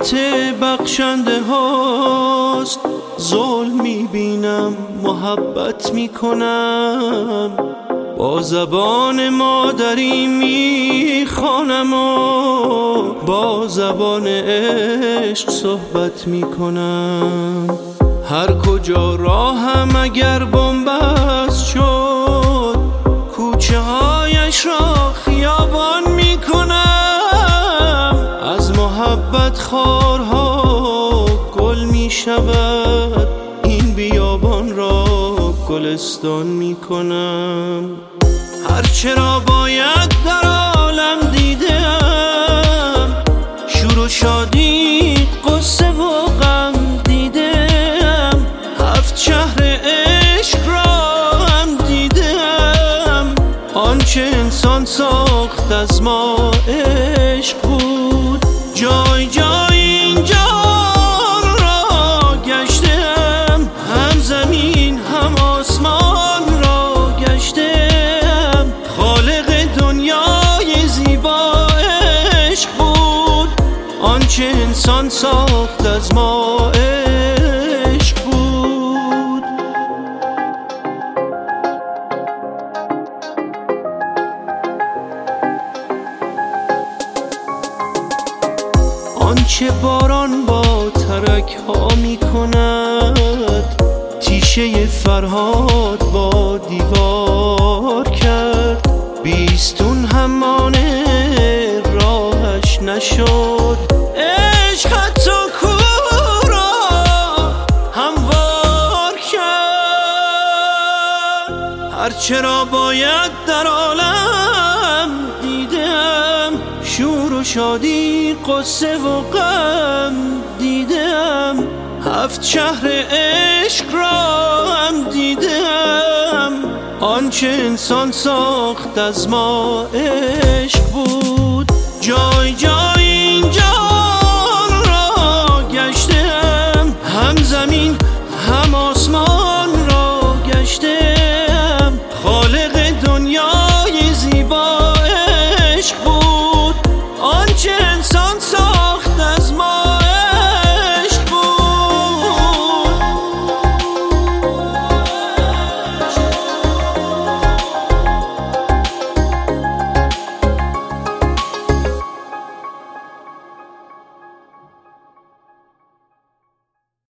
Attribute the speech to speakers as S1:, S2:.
S1: رحمت بخشنده هاست. ظلم میبینم محبت میکنم، با زبان مادری میخوانم و با زبان عشق صحبت میکنم. هر کجا راهم اگر بنبست شد، کوچه هایش را خیابان میکنم. از محبت خارها گل میشود، این بیابان را گلستان میکنم. هرچه را باید در عالم دیدم، شور و شادی قصه و غم دیدم. هفت شهر عشق را هم دیدم، آنچه انسان ساخت از ما عشق بود. جای جای این جهان را گشتم، هم زمین هم آسمان را گشتم. خالق دنیای زیبا عشق بود، آنچه انسان ساخت از ما عشق بود. آنچه باران با ترک ها می کند، تیشه فرهاد با دیوار کرد. بیستون همانه راهش نشد، عشق حتی کوه را هموار کرد. هرچه را باید در عالم دیدم، شور و شادی قصه و غم دیدم. هفت شهر عشق را هم دیدم، آنچه انسان ساخت از ما عشق بود. جای جای